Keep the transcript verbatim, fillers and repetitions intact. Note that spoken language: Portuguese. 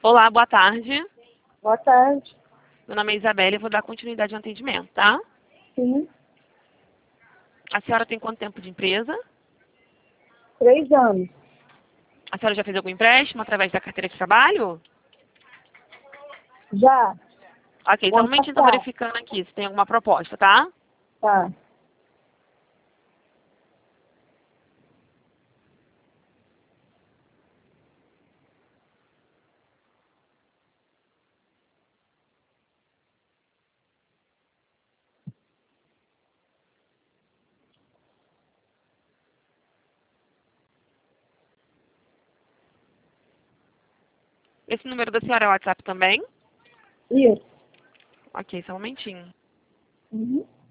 Olá, boa tarde. Boa tarde. Meu nome é Isabela e vou dar continuidade ao atendimento, tá? Sim. A senhora tem quanto tempo de empresa? Três anos. A senhora já fez algum empréstimo através da carteira de trabalho? Já? Ok, só um Vou momentinho, tô passar. verificando aqui se tem alguma proposta, tá? Tá. Esse número da senhora é o WhatsApp também? Isso. Ok, só um momentinho. Uhum.